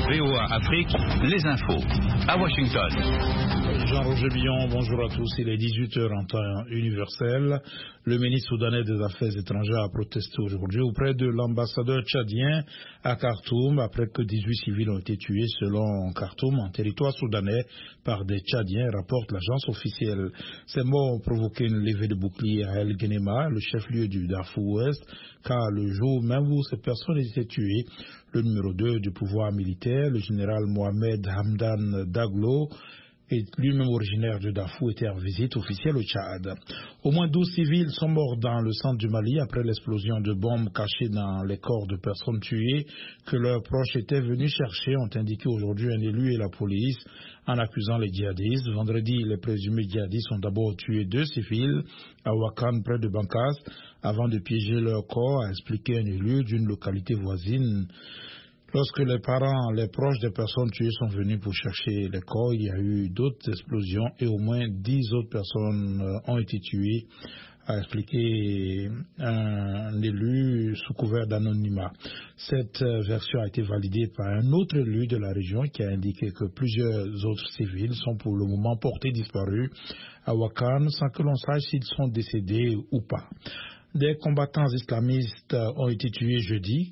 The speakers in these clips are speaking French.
VOA Afrique, les infos. À Washington. Jean-Roger Billon, bonjour à tous. Il est 18h en temps universel. Le ministre soudanais des Affaires étrangères a protesté aujourd'hui auprès de l'ambassadeur tchadien à Khartoum après que 18 civils ont été tués selon Khartoum en territoire soudanais par des Tchadiens, rapporte l'agence officielle. Ces morts ont provoqué une levée de bouclier à El Genema, le chef-lieu du Darfour Ouest, car le jour même où ces personnes étaient tuées, le numéro 2 du pouvoir militaire, le général Mohamed Hamdan Daglo, et lui-même originaire de Darfour, était en visite officielle au Tchad. Au moins 12 civils sont morts dans le centre du Mali après l'explosion de bombes cachées dans les corps de personnes tuées que leurs proches étaient venus chercher, ont indiqué aujourd'hui un élu et la police en accusant les djihadistes. Vendredi, les présumés djihadistes ont d'abord tué 2 civils à Ouakam près de Bankas avant de piéger leur corps, a expliqué un élu d'une localité voisine. Lorsque les parents, les proches des personnes tuées sont venus pour chercher les corps, il y a eu d'autres explosions et au moins 10 autres personnes ont été tuées, a expliqué un élu sous couvert d'anonymat. Cette version a été validée par un autre élu de la région qui a indiqué que plusieurs autres civils sont pour le moment portés disparus à Ouakam sans que l'on sache s'ils sont décédés ou pas. Des combattants islamistes ont été tués jeudi.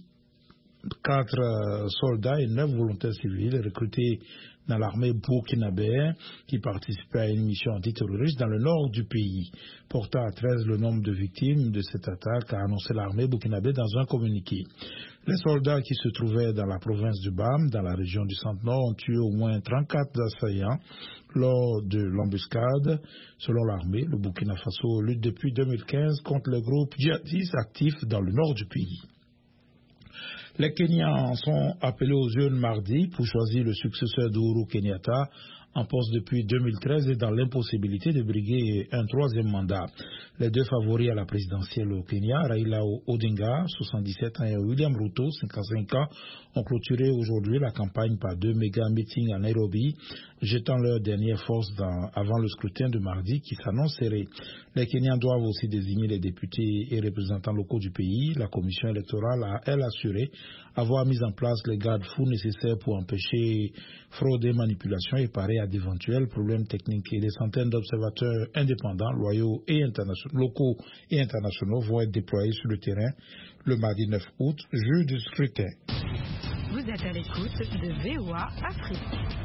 4 soldats et 9 volontaires civils recrutés dans l'armée burkinabé qui participaient à une mission antiterroriste dans le nord du pays. Portant à 13 le nombre de victimes de cette attaque, a annoncé l'armée burkinabé dans un communiqué. Les soldats qui se trouvaient dans la province du Bam, dans la région du Centre-Nord, ont tué au moins 34 assaillants lors de l'embuscade. Selon l'armée, le Burkina Faso lutte depuis 2015 contre les groupes djihadistes actifs dans le nord du pays. Les Kenyans sont appelés aux urnes mardi pour choisir le successeur d'Ohuru Kenyatta, en poste depuis 2013 et dans l'impossibilité de briguer un 3e mandat. Les 2 favoris à la présidentielle au Kenya, Raila Odinga, 77 ans, et William Ruto, 55 ans, ont clôturé aujourd'hui la campagne par 2 méga-meetings à Nairobi, jetant leur dernière force avant le scrutin de mardi qui s'annonce serré. Les Kenyans doivent aussi désigner les députés et représentants locaux du pays. La commission électorale a, elle, assuré avoir mis en place les garde-fous nécessaires pour empêcher fraude et manipulation et parer à d'éventuels problèmes techniques. Et des centaines d'observateurs indépendants, locaux et internationaux vont être déployés sur le terrain le mardi 9 août, jour du scrutin. Vous êtes à l'écoute de VOA Afrique.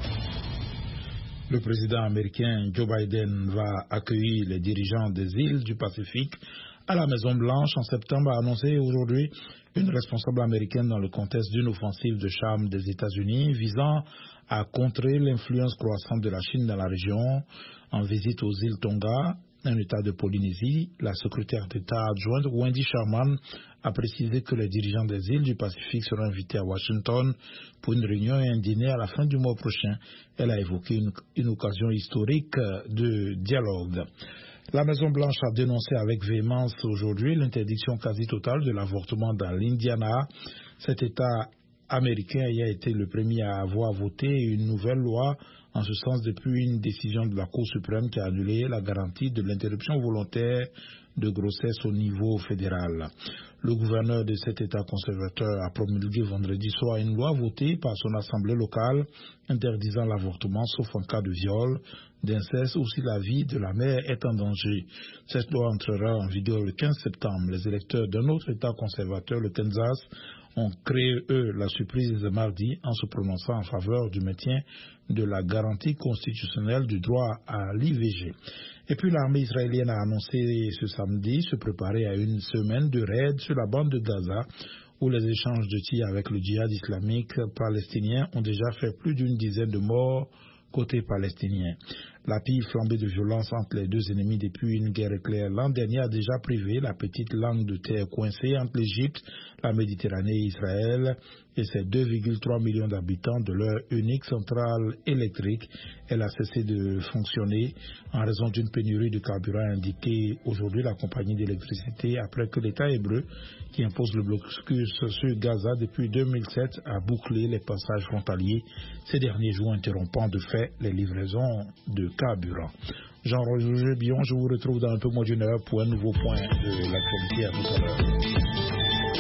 Le président américain Joe Biden va accueillir les dirigeants des îles du Pacifique à la Maison-Blanche en septembre, a annoncé aujourd'hui une responsable américaine dans le contexte d'une offensive de charme des États-Unis visant à contrer l'influence croissante de la Chine dans la région. En visite aux îles Tonga, un État de Polynésie, la secrétaire d'État adjointe Wendy Sherman a précisé que les dirigeants des îles du Pacifique seront invités à Washington pour une réunion et un dîner à la fin du mois prochain. Elle a évoqué une occasion historique de dialogue. La Maison-Blanche a dénoncé avec véhémence aujourd'hui l'interdiction quasi totale de l'avortement dans l'Indiana. Cet État américain ayant été le premier à avoir voté une nouvelle loi en ce sens depuis une décision de la Cour suprême qui a annulé la garantie de l'interruption volontaire de grossesse au niveau fédéral. Le gouverneur de cet État conservateur a promulgué vendredi soir une loi votée par son assemblée locale interdisant l'avortement sauf en cas de viol, d'inceste ou si la vie de la mère est en danger. Cette loi entrera en vigueur le 15 septembre. Les électeurs d'un autre État conservateur, le Kansas, ont créé, eux, la surprise de mardi en se prononçant en faveur du maintien de la garantie constitutionnelle du droit à l'IVG. Et puis l'armée israélienne a annoncé ce samedi se préparer à une semaine de raid sur la bande de Gaza où les échanges de tirs avec le djihad islamique palestinien ont déjà fait plus d'une dizaine de morts côté palestinien. La pire flambée de violence entre les deux ennemis depuis une guerre éclair l'an dernier a déjà privé la petite langue de terre coincée entre l'Égypte, la Méditerranée et Israël et ses 2,3 millions d'habitants de leur unique centrale électrique. Elle a cessé de fonctionner en raison d'une pénurie de carburant, a indiqué aujourd'hui la compagnie d'électricité après que l'État hébreu, qui impose le blocus sur Gaza depuis 2007, a bouclé les passages frontaliers ces derniers jours, interrompant de fait les livraisons de carburant. Jean-Roger Billon, je vous retrouve dans un peu moins d'une heure pour un nouveau point de l'actualité. À tout à l'heure.